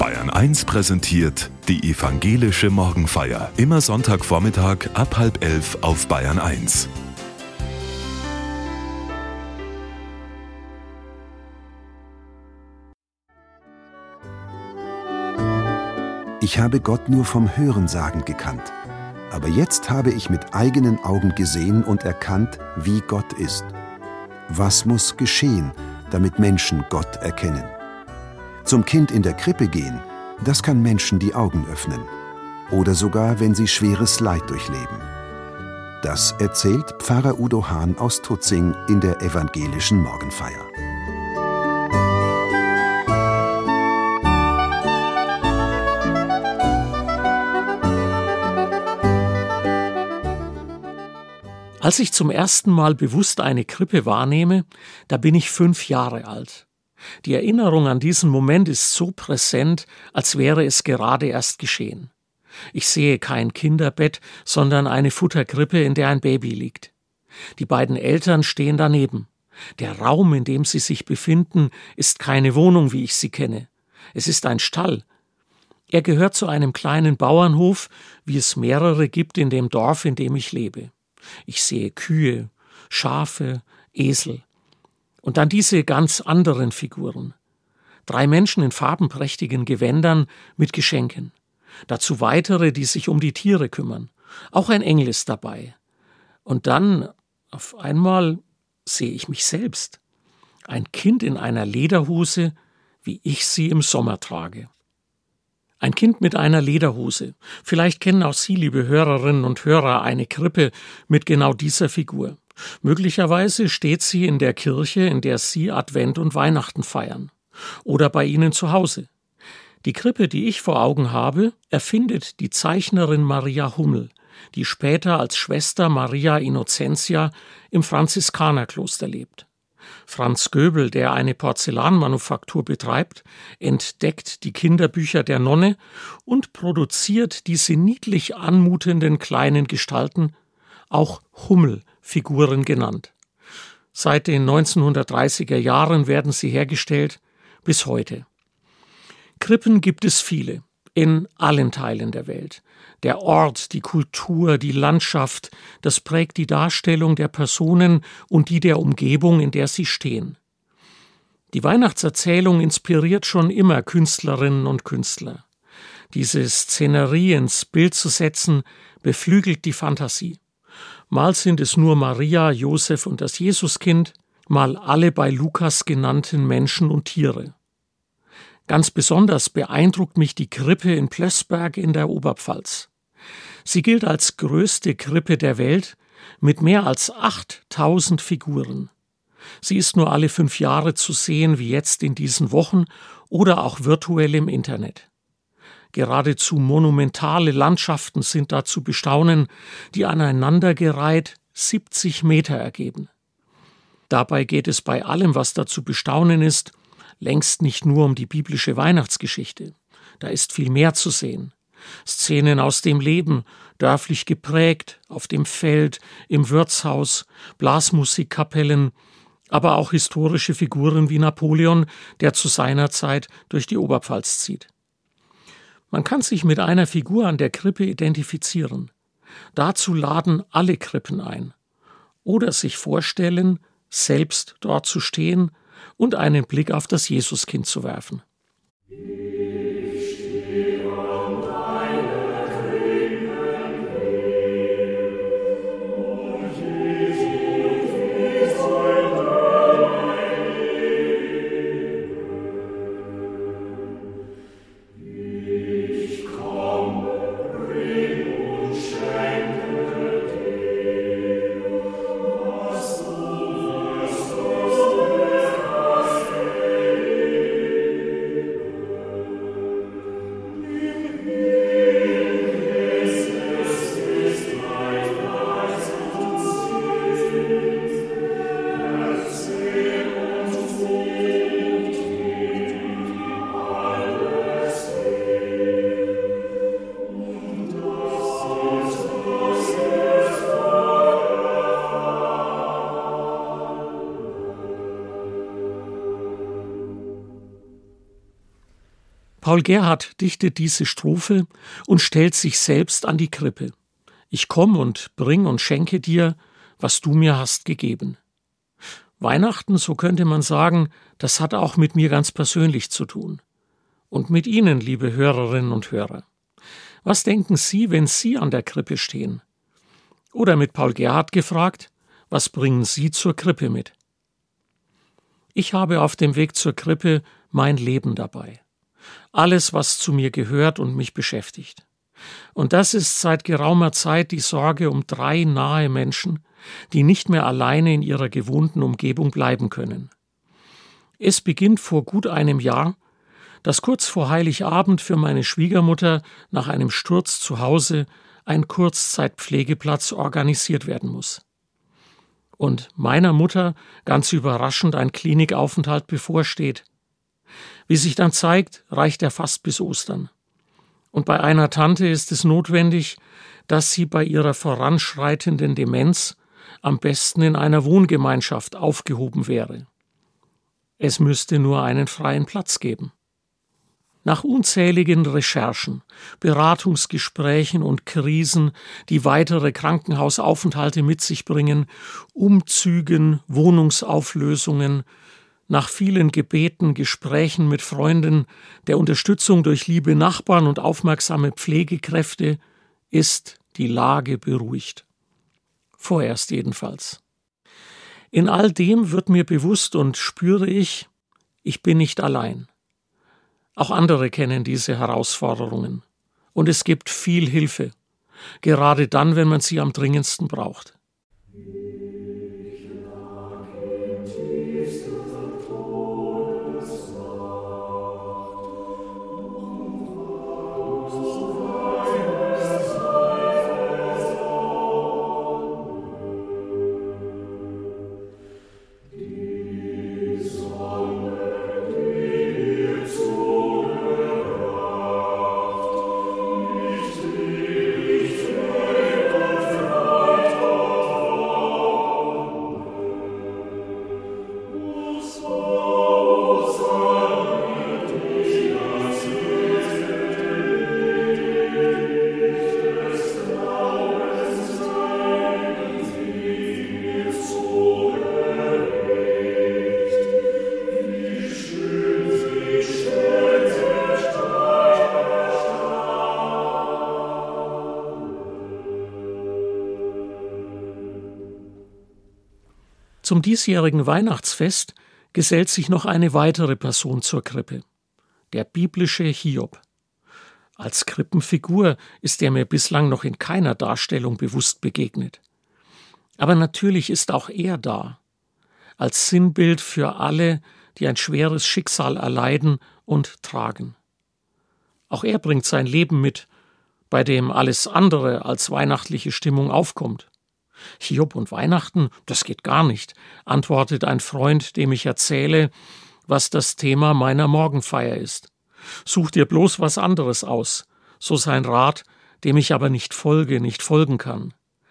Bayern 1 präsentiert die evangelische Morgenfeier. Immer Sonntagvormittag ab 10:30 auf Bayern 1. Ich habe Gott nur vom Hörensagen gekannt. Aber jetzt habe ich mit eigenen Augen gesehen und erkannt, wie Gott ist. Was muss geschehen, damit Menschen Gott erkennen? Zum Kind in der Krippe gehen, das kann Menschen die Augen öffnen. Oder sogar, wenn sie schweres Leid durchleben. Das erzählt Pfarrer Udo Hahn aus Tutzing in der evangelischen Morgenfeier. Als ich zum ersten Mal bewusst eine Krippe wahrnehme, da bin ich 5 Jahre alt. Die Erinnerung an diesen Moment ist so präsent, als wäre es gerade erst geschehen. Ich sehe kein Kinderbett, sondern eine Futterkrippe, in der ein Baby liegt. Die beiden Eltern stehen daneben. Der Raum, in dem sie sich befinden, ist keine Wohnung, wie ich sie kenne. Es ist ein Stall. Er gehört zu einem kleinen Bauernhof, wie es mehrere gibt in dem Dorf, in dem ich lebe. Ich sehe Kühe, Schafe, Esel. Und dann diese ganz anderen Figuren. 3 Menschen in farbenprächtigen Gewändern mit Geschenken. Dazu weitere, die sich um die Tiere kümmern. Auch ein Engel ist dabei. Und dann, auf einmal, sehe ich mich selbst. Ein Kind in einer Lederhose, wie ich sie im Sommer trage. Ein Kind mit einer Lederhose. Vielleicht kennen auch Sie, liebe Hörerinnen und Hörer, eine Krippe mit genau dieser Figur. Möglicherweise steht sie in der Kirche, in der Sie Advent und Weihnachten feiern. Oder bei Ihnen zu Hause. Die Krippe, die ich vor Augen habe, erfindet die Zeichnerin Maria Hummel, die später als Schwester Maria Innocentia im Franziskanerkloster lebt. Franz Göbel, der eine Porzellanmanufaktur betreibt, entdeckt die Kinderbücher der Nonne und produziert diese niedlich anmutenden kleinen Gestalten, auch Hummelfiguren genannt. Seit den 1930er Jahren werden sie hergestellt, bis heute. Krippen gibt es viele, in allen Teilen der Welt. Der Ort, die Kultur, die Landschaft, das prägt die Darstellung der Personen und die der Umgebung, in der sie stehen. Die Weihnachtserzählung inspiriert schon immer Künstlerinnen und Künstler. Diese Szenerie ins Bild zu setzen, beflügelt die Fantasie. Mal sind es nur Maria, Josef und das Jesuskind, mal alle bei Lukas genannten Menschen und Tiere. Ganz besonders beeindruckt mich die Krippe in Plößberg in der Oberpfalz. Sie gilt als größte Krippe der Welt mit mehr als 8000 Figuren. Sie ist nur alle 5 Jahre zu sehen, wie jetzt in diesen Wochen, oder auch virtuell im Internet. Geradezu monumentale Landschaften sind da zu bestaunen, die aneinandergereiht 70 Meter ergeben. Dabei geht es bei allem, was da zu bestaunen ist, längst nicht nur um die biblische Weihnachtsgeschichte. Da ist viel mehr zu sehen. Szenen aus dem Leben, dörflich geprägt, auf dem Feld, im Wirtshaus, Blasmusikkapellen, aber auch historische Figuren wie Napoleon, der zu seiner Zeit durch die Oberpfalz zieht. Man kann sich mit einer Figur an der Krippe identifizieren. Dazu laden alle Krippen ein. Oder sich vorstellen, selbst dort zu stehen und einen Blick auf das Jesuskind zu werfen. Paul Gerhardt dichtet diese Strophe und stellt sich selbst an die Krippe. Ich komm und bring und schenke dir, was du mir hast gegeben. Weihnachten, so könnte man sagen, das hat auch mit mir ganz persönlich zu tun. Und mit Ihnen, liebe Hörerinnen und Hörer. Was denken Sie, wenn Sie an der Krippe stehen? Oder mit Paul Gerhardt gefragt, was bringen Sie zur Krippe mit? Ich habe auf dem Weg zur Krippe mein Leben dabei. Alles, was zu mir gehört und mich beschäftigt. Und das ist seit geraumer Zeit die Sorge um 3 nahe Menschen, die nicht mehr alleine in ihrer gewohnten Umgebung bleiben können. Es beginnt vor gut einem Jahr, dass kurz vor Heiligabend für meine Schwiegermutter nach einem Sturz zu Hause ein Kurzzeitpflegeplatz organisiert werden muss. Und meiner Mutter ganz überraschend ein Klinikaufenthalt bevorsteht. Wie sich dann zeigt, reicht er fast bis Ostern. Und bei einer Tante ist es notwendig, dass sie bei ihrer voranschreitenden Demenz am besten in einer Wohngemeinschaft aufgehoben wäre. Es müsste nur einen freien Platz geben. Nach unzähligen Recherchen, Beratungsgesprächen und Krisen, die weitere Krankenhausaufenthalte mit sich bringen, Umzügen, Wohnungsauflösungen, nach vielen Gebeten, Gesprächen mit Freunden, der Unterstützung durch liebe Nachbarn und aufmerksame Pflegekräfte ist die Lage beruhigt. Vorerst jedenfalls. In all dem wird mir bewusst und spüre ich bin nicht allein. Auch andere kennen diese Herausforderungen. Und es gibt viel Hilfe, gerade dann, wenn man sie am dringendsten braucht. Zum diesjährigen Weihnachtsfest gesellt sich noch eine weitere Person zur Krippe, der biblische Hiob. Als Krippenfigur ist er mir bislang noch in keiner Darstellung bewusst begegnet. Aber natürlich ist auch er da, als Sinnbild für alle, die ein schweres Schicksal erleiden und tragen. Auch er bringt sein Leben mit, bei dem alles andere als weihnachtliche Stimmung aufkommt. Hiob und Weihnachten, das geht gar nicht, antwortet ein Freund, dem ich erzähle, was das Thema meiner Morgenfeier ist. Such dir bloß was anderes aus, so sein Rat, dem ich aber nicht folgen kann.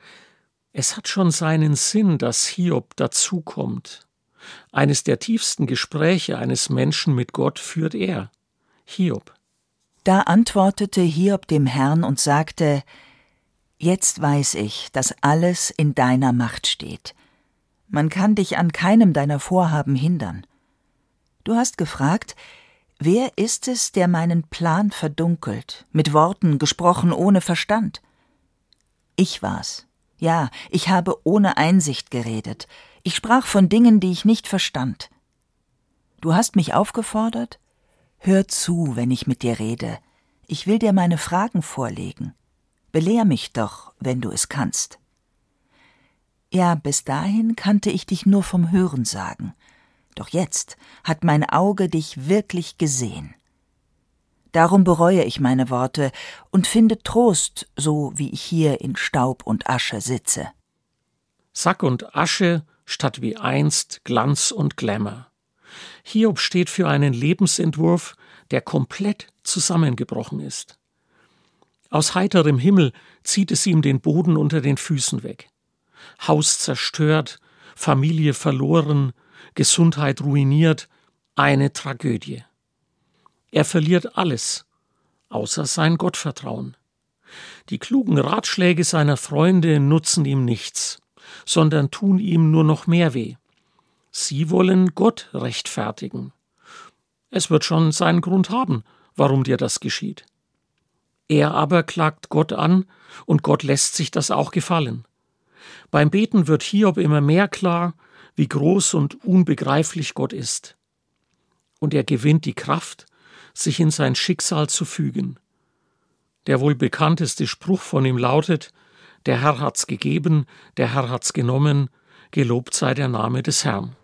Es hat schon seinen Sinn, dass Hiob dazukommt. Eines der tiefsten Gespräche eines Menschen mit Gott führt er, Hiob. Da antwortete Hiob dem Herrn und sagte: Jetzt weiß ich, dass alles in deiner Macht steht. Man kann dich an keinem deiner Vorhaben hindern. Du hast gefragt, wer ist es, der meinen Plan verdunkelt, mit Worten gesprochen ohne Verstand? Ich war's. Ja, ich habe ohne Einsicht geredet. Ich sprach von Dingen, die ich nicht verstand. Du hast mich aufgefordert? Hör zu, wenn ich mit dir rede. Ich will dir meine Fragen vorlegen. Belehr mich doch, wenn du es kannst. Ja, bis dahin kannte ich dich nur vom Hörensagen. Doch jetzt hat mein Auge dich wirklich gesehen. Darum bereue ich meine Worte und finde Trost, so wie ich hier in Staub und Asche sitze. Sack und Asche statt wie einst Glanz und Glamour. Hiob steht für einen Lebensentwurf, der komplett zusammengebrochen ist. Aus heiterem Himmel zieht es ihm den Boden unter den Füßen weg. Haus zerstört, Familie verloren, Gesundheit ruiniert, eine Tragödie. Er verliert alles, außer sein Gottvertrauen. Die klugen Ratschläge seiner Freunde nutzen ihm nichts, sondern tun ihm nur noch mehr weh. Sie wollen Gott rechtfertigen. Es wird schon seinen Grund haben, warum dir das geschieht. Er aber klagt Gott an, und Gott lässt sich das auch gefallen. Beim Beten wird Hiob immer mehr klar, wie groß und unbegreiflich Gott ist. Und er gewinnt die Kraft, sich in sein Schicksal zu fügen. Der wohl bekannteste Spruch von ihm lautet: Der Herr hat's gegeben, der Herr hat's genommen, gelobt sei der Name des Herrn.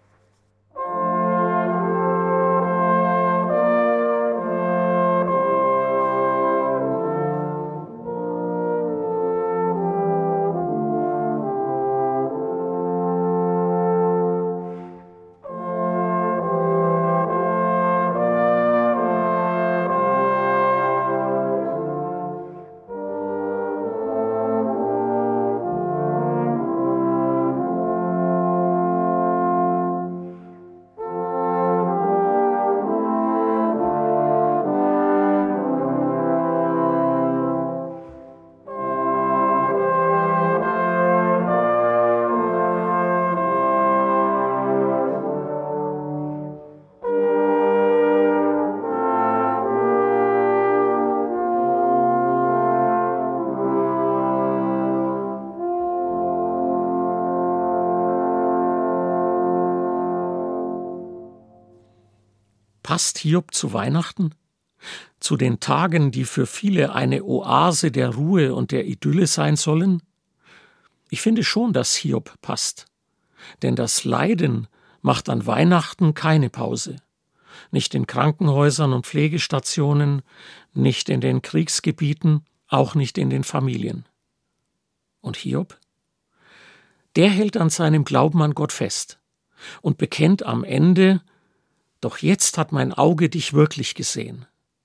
Passt Hiob zu Weihnachten? Zu den Tagen, die für viele eine Oase der Ruhe und der Idylle sein sollen? Ich finde schon, dass Hiob passt. Denn das Leiden macht an Weihnachten keine Pause. Nicht in Krankenhäusern und Pflegestationen, nicht in den Kriegsgebieten, auch nicht in den Familien. Und Hiob? Der hält an seinem Glauben an Gott fest und bekennt am Ende: Doch jetzt hat mein Auge dich wirklich gesehen.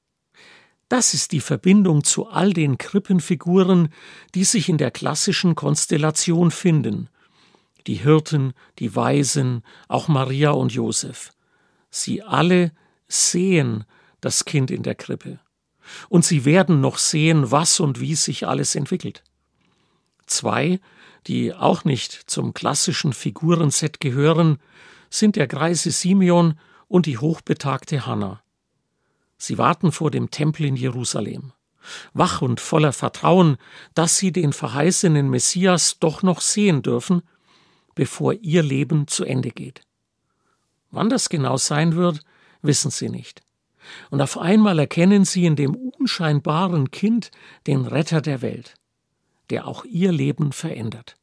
Das ist die Verbindung zu all den Krippenfiguren, die sich in der klassischen Konstellation finden. Die Hirten, die Weisen, auch Maria und Josef. Sie alle sehen das Kind in der Krippe. Und sie werden noch sehen, was und wie sich alles entwickelt. Zwei, die auch nicht zum klassischen Figurenset gehören, sind der greise Simeon und die hochbetagte Hannah. Sie warten vor dem Tempel in Jerusalem, wach und voller Vertrauen, dass sie den verheißenen Messias doch noch sehen dürfen, bevor ihr Leben zu Ende geht. Wann das genau sein wird, wissen sie nicht. Und auf einmal erkennen sie in dem unscheinbaren Kind den Retter der Welt, der auch ihr Leben verändert.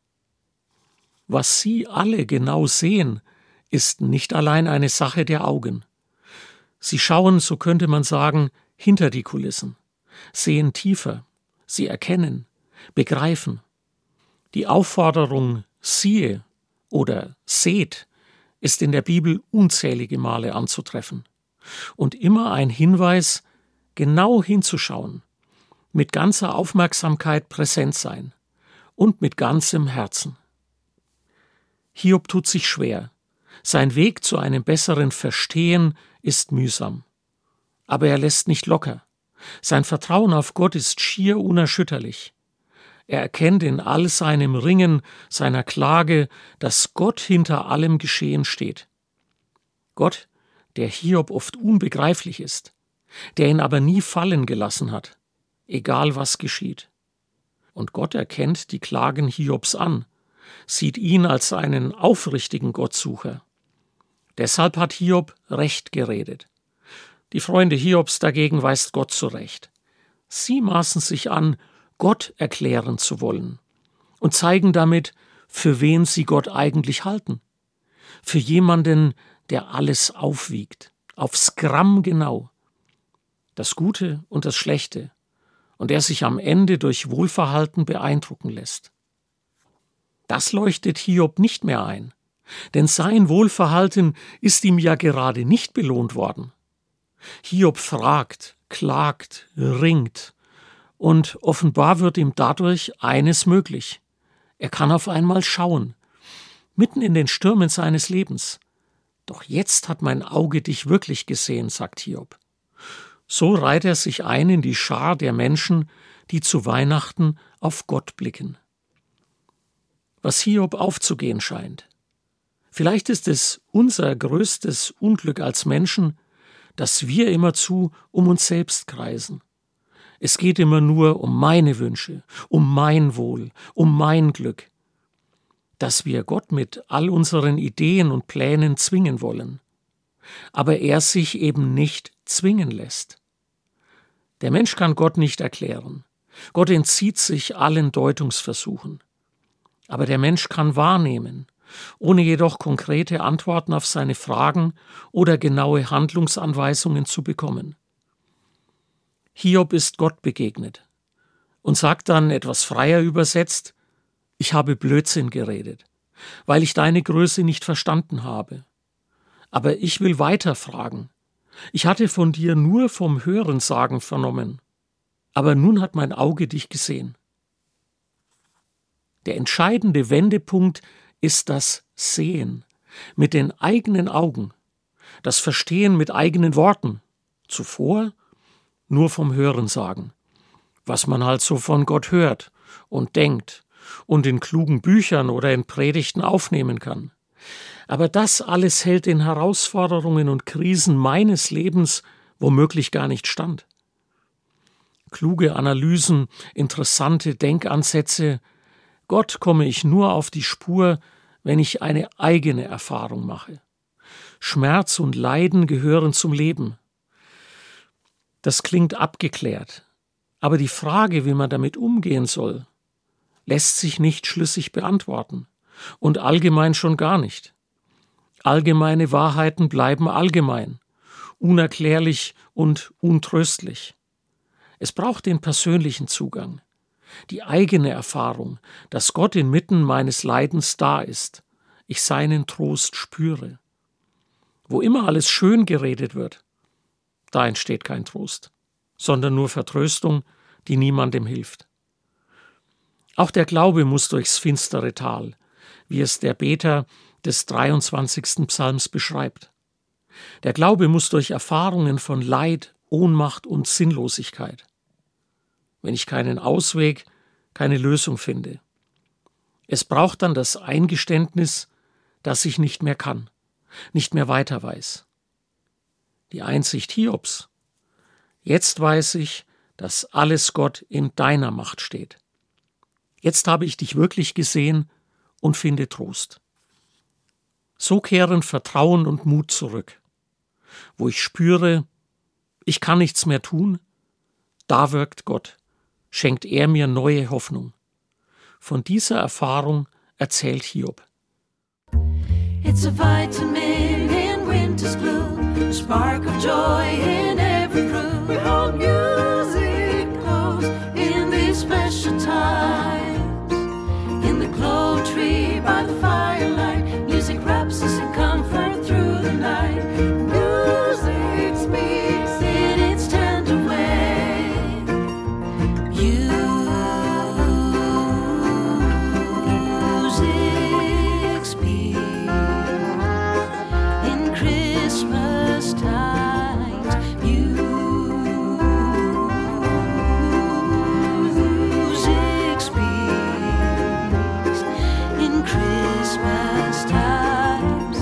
Was sie alle genau sehen, ist nicht allein eine Sache der Augen. Sie schauen, so könnte man sagen, hinter die Kulissen, sehen tiefer, sie erkennen, begreifen. Die Aufforderung siehe oder seht ist in der Bibel unzählige Male anzutreffen und immer ein Hinweis, genau hinzuschauen, mit ganzer Aufmerksamkeit präsent sein und mit ganzem Herzen. Hiob tut sich schwer. Sein Weg zu einem besseren Verstehen ist mühsam. Aber er lässt nicht locker. Sein Vertrauen auf Gott ist schier unerschütterlich. Er erkennt in all seinem Ringen, seiner Klage, dass Gott hinter allem Geschehen steht. Gott, der Hiob oft unbegreiflich ist, der ihn aber nie fallen gelassen hat, egal was geschieht. Und Gott erkennt die Klagen Hiobs an, sieht ihn als einen aufrichtigen Gottsucher. Deshalb hat Hiob Recht geredet. Die Freunde Hiobs dagegen weist Gott zurecht. Sie maßen sich an, Gott erklären zu wollen und zeigen damit, für wen sie Gott eigentlich halten. Für jemanden, der alles aufwiegt, aufs Gramm genau. Das Gute und das Schlechte, und der sich am Ende durch Wohlverhalten beeindrucken lässt. Das leuchtet Hiob nicht mehr ein, denn sein Wohlverhalten ist ihm ja gerade nicht belohnt worden. Hiob fragt, klagt, ringt, und offenbar wird ihm dadurch eines möglich. Er kann auf einmal schauen, mitten in den Stürmen seines Lebens. Doch jetzt hat mein Auge dich wirklich gesehen, sagt Hiob. So reiht er sich ein in die Schar der Menschen, die zu Weihnachten auf Gott blicken. Was Hiob aufzugehen scheint. Vielleicht ist es unser größtes Unglück als Menschen, dass wir immerzu um uns selbst kreisen. Es geht immer nur um meine Wünsche, um mein Wohl, um mein Glück. Dass wir Gott mit all unseren Ideen und Plänen zwingen wollen. Aber er sich eben nicht zwingen lässt. Der Mensch kann Gott nicht erklären. Gott entzieht sich allen Deutungsversuchen. Aber der Mensch kann wahrnehmen, ohne jedoch konkrete Antworten auf seine Fragen oder genaue Handlungsanweisungen zu bekommen. Hiob ist Gott begegnet und sagt dann etwas freier übersetzt: Ich habe Blödsinn geredet, weil ich deine Größe nicht verstanden habe. Aber ich will weiter fragen. Ich hatte von dir nur vom Hörensagen vernommen, aber nun hat mein Auge dich gesehen. Der entscheidende Wendepunkt ist das Sehen mit den eigenen Augen, das Verstehen mit eigenen Worten. Zuvor nur vom Hörensagen, was man halt so von Gott hört und denkt und in klugen Büchern oder in Predigten aufnehmen kann. Aber das alles hält den Herausforderungen und Krisen meines Lebens womöglich gar nicht stand. Kluge Analysen, interessante Denkansätze, Gott komme ich nur auf die Spur, wenn ich eine eigene Erfahrung mache. Schmerz und Leiden gehören zum Leben. Das klingt abgeklärt, aber die Frage, wie man damit umgehen soll, lässt sich nicht schlüssig beantworten und allgemein schon gar nicht. Allgemeine Wahrheiten bleiben allgemein, unerklärlich und untröstlich. Es braucht den persönlichen Zugang, die eigene Erfahrung, dass Gott inmitten meines Leidens da ist, ich seinen Trost spüre. Wo immer alles schön geredet wird, da entsteht kein Trost, sondern nur Vertröstung, die niemandem hilft. Auch der Glaube muss durchs finstere Tal, wie es der Beter des 23. Psalms beschreibt. Der Glaube muss durch Erfahrungen von Leid, Ohnmacht und Sinnlosigkeit. Wenn ich keinen Ausweg, keine Lösung finde. Es braucht dann das Eingeständnis, dass ich nicht mehr kann, nicht mehr weiter weiß. Die Einsicht Hiobs: Jetzt weiß ich, dass alles Gott in deiner Macht steht. Jetzt habe ich dich wirklich gesehen und finde Trost. So kehren Vertrauen und Mut zurück. Wo ich spüre, ich kann nichts mehr tun, da wirkt Gott, schenkt er mir neue Hoffnung. Von dieser Erfahrung erzählt Hiob. It's a vitamin in winter's gloom, a spark of joy in every room. We hold music close in these special times. In the clove tree by the firelight, music wraps us in comfort through the night. Music speaks in its tender way. Music speaks in Christmas times. Music speaks in Christmas times.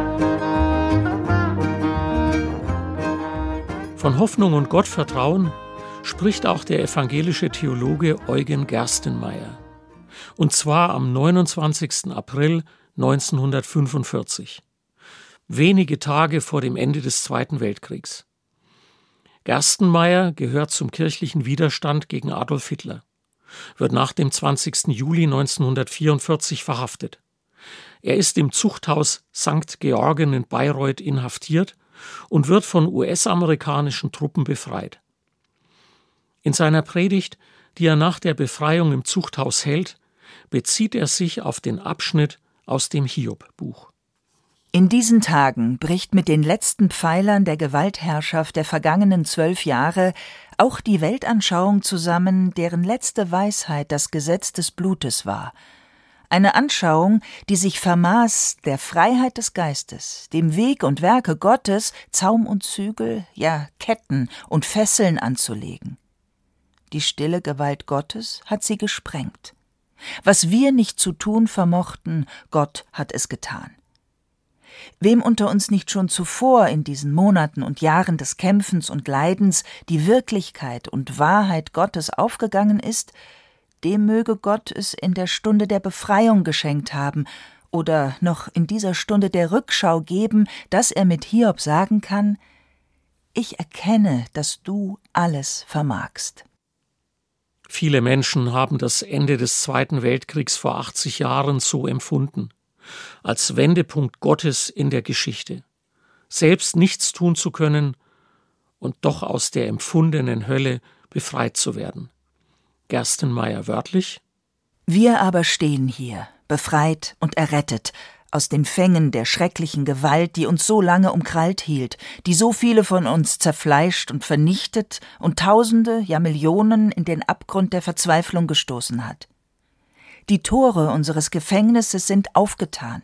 Von Hoffnung und Gottvertrauen spricht auch der evangelische Theologe Eugen Gerstenmaier. Und zwar am 29. April 1945, wenige Tage vor dem Ende des Zweiten Weltkriegs. Gerstenmaier gehört zum kirchlichen Widerstand gegen Adolf Hitler, wird nach dem 20. Juli 1944 verhaftet. Er ist im Zuchthaus St. Georgen in Bayreuth inhaftiert und wird von US-amerikanischen Truppen befreit. In seiner Predigt, die er nach der Befreiung im Zuchthaus hält, bezieht er sich auf den Abschnitt aus dem Hiob-Buch. In diesen Tagen bricht mit den letzten Pfeilern der Gewaltherrschaft der vergangenen 12 Jahre auch die Weltanschauung zusammen, deren letzte Weisheit das Gesetz des Blutes war. Eine Anschauung, die sich vermaß, der Freiheit des Geistes, dem Weg und Werke Gottes Zaum und Zügel, ja Ketten und Fesseln anzulegen. Die stille Gewalt Gottes hat sie gesprengt. Was wir nicht zu tun vermochten, Gott hat es getan. Wem unter uns nicht schon zuvor in diesen Monaten und Jahren des Kämpfens und Leidens die Wirklichkeit und Wahrheit Gottes aufgegangen ist, dem möge Gott es in der Stunde der Befreiung geschenkt haben oder noch in dieser Stunde der Rückschau geben, dass er mit Hiob sagen kann: Ich erkenne, dass du alles vermagst. Viele Menschen haben das Ende des Zweiten Weltkriegs vor 80 Jahren so empfunden, als Wendepunkt Gottes in der Geschichte, selbst nichts tun zu können und doch aus der empfundenen Hölle befreit zu werden. Gerstenmaier wörtlich: Wir aber stehen hier, befreit und errettet, aus den Fängen der schrecklichen Gewalt, die uns so lange umkrallt hielt, die so viele von uns zerfleischt und vernichtet und Tausende, ja Millionen in den Abgrund der Verzweiflung gestoßen hat. Die Tore unseres Gefängnisses sind aufgetan.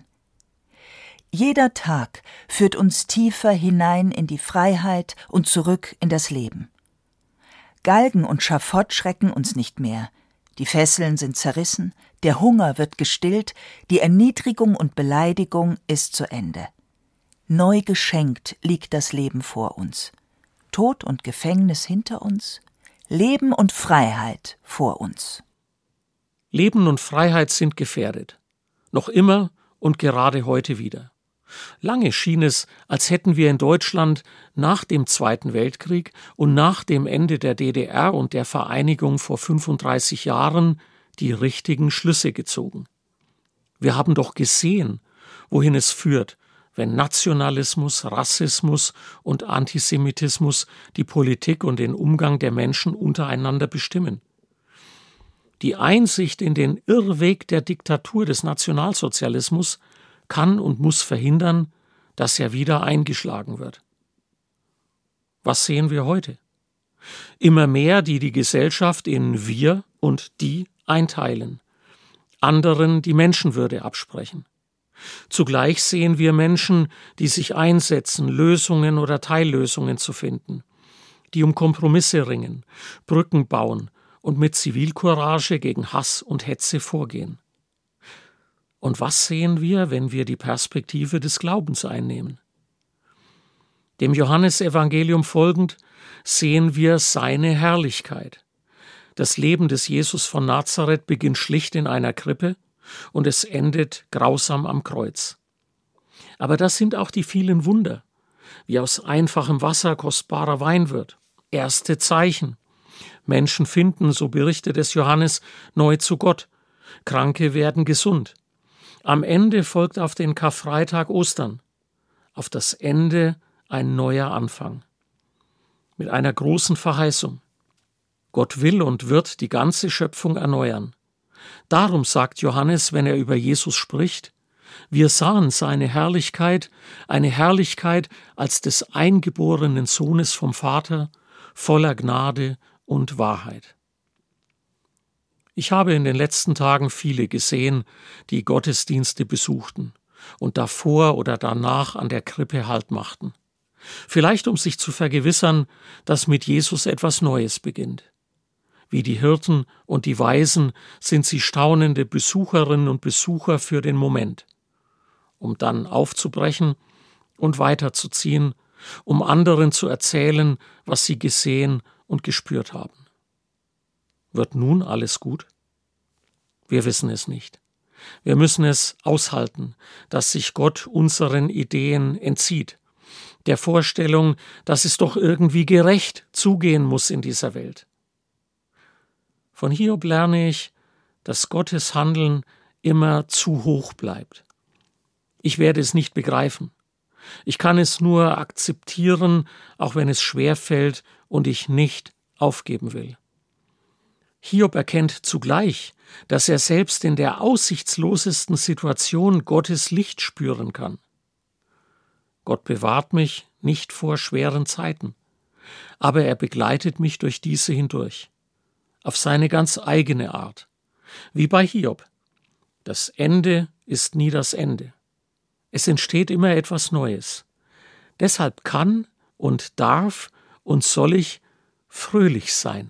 Jeder Tag führt uns tiefer hinein in die Freiheit und zurück in das Leben. Galgen und Schafott schrecken uns nicht mehr. Die Fesseln sind zerrissen, der Hunger wird gestillt, die Erniedrigung und Beleidigung ist zu Ende. Neu geschenkt liegt das Leben vor uns. Tod und Gefängnis hinter uns, Leben und Freiheit vor uns. Leben und Freiheit sind gefährdet. Noch immer und gerade heute wieder. Lange schien es, als hätten wir in Deutschland nach dem Zweiten Weltkrieg und nach dem Ende der DDR und der Vereinigung vor 35 Jahren die richtigen Schlüsse gezogen. Wir haben doch gesehen, wohin es führt, wenn Nationalismus, Rassismus und Antisemitismus die Politik und den Umgang der Menschen untereinander bestimmen. Die Einsicht in den Irrweg der Diktatur des Nationalsozialismus kann und muss verhindern, dass er wieder eingeschlagen wird. Was sehen wir heute? Immer mehr, die die Gesellschaft in wir und die einteilen, anderen die Menschenwürde absprechen. Zugleich sehen wir Menschen, die sich einsetzen, Lösungen oder Teillösungen zu finden, die um Kompromisse ringen, Brücken bauen und mit Zivilcourage gegen Hass und Hetze vorgehen. Und was sehen wir, wenn wir die Perspektive des Glaubens einnehmen? Dem Johannesevangelium folgend sehen wir seine Herrlichkeit. Das Leben des Jesus von Nazareth beginnt schlicht in einer Krippe und es endet grausam am Kreuz. Aber das sind auch die vielen Wunder, wie aus einfachem Wasser kostbarer Wein wird, erste Zeichen. Menschen finden, so berichtet es Johannes, neu zu Gott, Kranke werden gesund. Am Ende folgt auf den Karfreitag Ostern, auf das Ende ein neuer Anfang. Mit einer großen Verheißung. Gott will und wird die ganze Schöpfung erneuern. Darum sagt Johannes, wenn er über Jesus spricht, wir sahen seine Herrlichkeit, eine Herrlichkeit als des eingeborenen Sohnes vom Vater, voller Gnade und Wahrheit. Ich habe in den letzten Tagen viele gesehen, die Gottesdienste besuchten und davor oder danach an der Krippe Halt machten. Vielleicht um sich zu vergewissern, dass mit Jesus etwas Neues beginnt. Wie die Hirten und die Weisen sind sie staunende Besucherinnen und Besucher für den Moment, um dann aufzubrechen und weiterzuziehen, um anderen zu erzählen, was sie gesehen und gespürt haben. Wird nun alles gut? Wir wissen es nicht. Wir müssen es aushalten, dass sich Gott unseren Ideen entzieht, der Vorstellung, dass es doch irgendwie gerecht zugehen muss in dieser Welt. Von Hiob lerne ich, dass Gottes Handeln immer zu hoch bleibt. Ich werde es nicht begreifen. Ich kann es nur akzeptieren, auch wenn es schwerfällt und ich nicht aufgeben will. Hiob erkennt zugleich, dass er selbst in der aussichtslosesten Situation Gottes Licht spüren kann. Gott bewahrt mich nicht vor schweren Zeiten, aber er begleitet mich durch diese hindurch, auf seine ganz eigene Art, wie bei Hiob. Das Ende ist nie das Ende. Es entsteht immer etwas Neues. Deshalb kann und darf und soll ich fröhlich sein.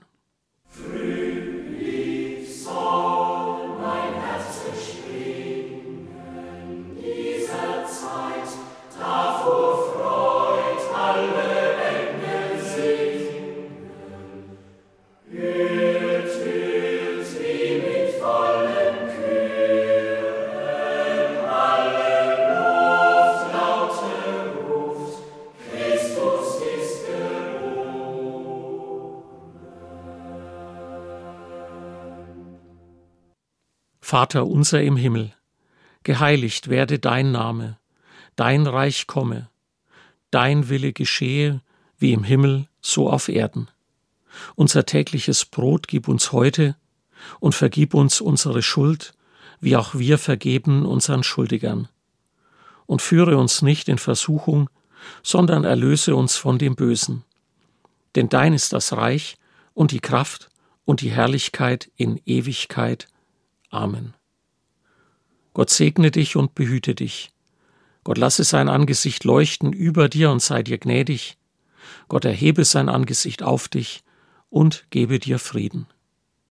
Vater unser im Himmel, geheiligt werde dein Name, dein Reich komme, dein Wille geschehe, wie im Himmel, so auf Erden. Unser tägliches Brot gib uns heute und vergib uns unsere Schuld, wie auch wir vergeben unseren Schuldigern. Und führe uns nicht in Versuchung, sondern erlöse uns von dem Bösen. Denn dein ist das Reich und die Kraft und die Herrlichkeit in Ewigkeit. Amen. Gott segne dich und behüte dich. Gott lasse sein Angesicht leuchten über dir und sei dir gnädig. Gott erhebe sein Angesicht auf dich und gebe dir Frieden.